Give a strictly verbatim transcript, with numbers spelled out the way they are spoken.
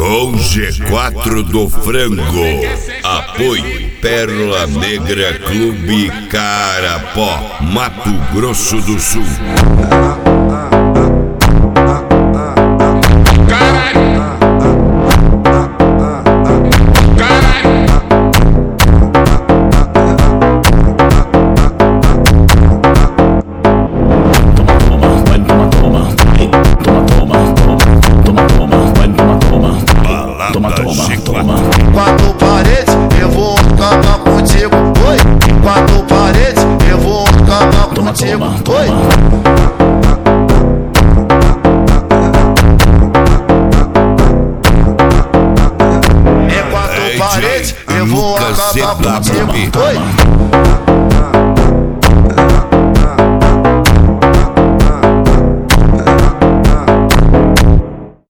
Com G quatro do Frango. Apoio Pérola Negra Clube Carapó, Mato Grosso do Sul. Quatro paredes, eu vou cantar contigo, oi. Quatro paredes, eu vou cantar contigo, oi. É quatro paredes, eu vou cantar contigo, oi.